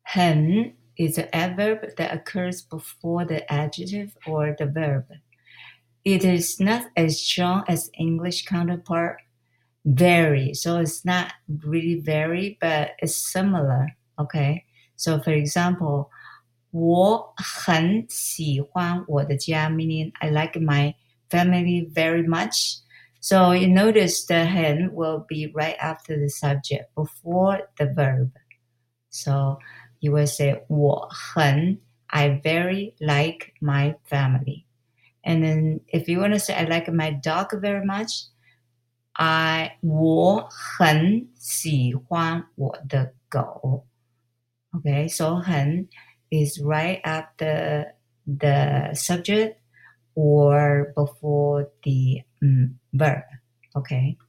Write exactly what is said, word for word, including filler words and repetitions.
很 is an adverb that occurs before the adjective or the verb. It is not as strong as English counterpart very. So it's not really very, but it's similar. Okay. So for example, 我很喜欢我的家 meaning I like my family very much. So you notice the 很 will be right after the subject, before the verb. So you will say 我很 I very like my family. And then if you want to say I like my dog very much, I 我很喜欢我的狗. Okay, so 很 is right after the subject or before the um, verb. Okay.